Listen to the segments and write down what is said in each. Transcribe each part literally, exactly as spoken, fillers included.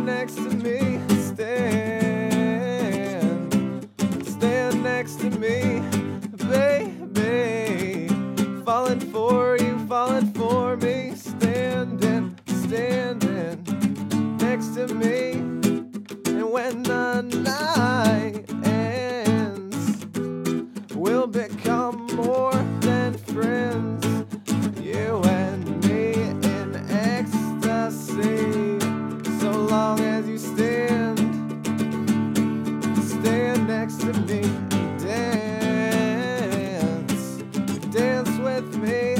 stand next to me, stand, stand next to me, baby. Falling for you, falling for me, standing, standing next to me. And when the night ends, we'll become more than friends, you and me in ecstasy. So long as you stand, stand next to me, dance, dance with me,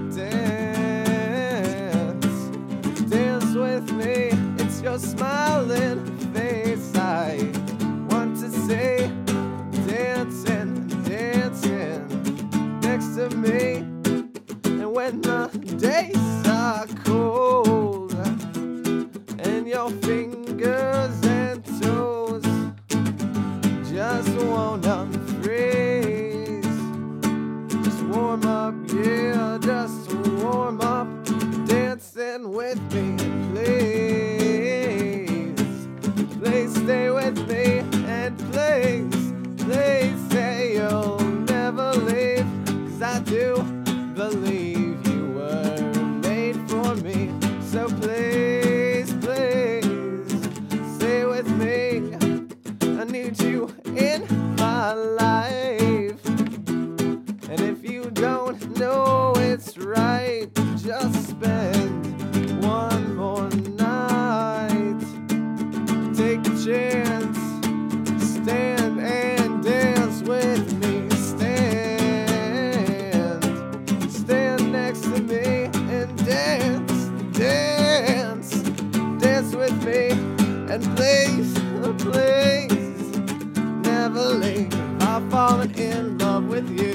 dance, dance with me. It's your smiling face I want to see, dancing, dancing next to me. And when the days are cold and your fingers and toes just won't unfreeze, just warm up, yeah, just warm up, dancing with me, please, please stay with me, and please, please say you'll never leave, 'cause I do believe you were made for me. So please, please stay with me. I need you in my life, and if you don't know it's right, just spend one more night. Take a chance, stand and dance with me, stand, stand next to me and dance, dance, dance with me, and please, please never leave. I've fallen in love with you.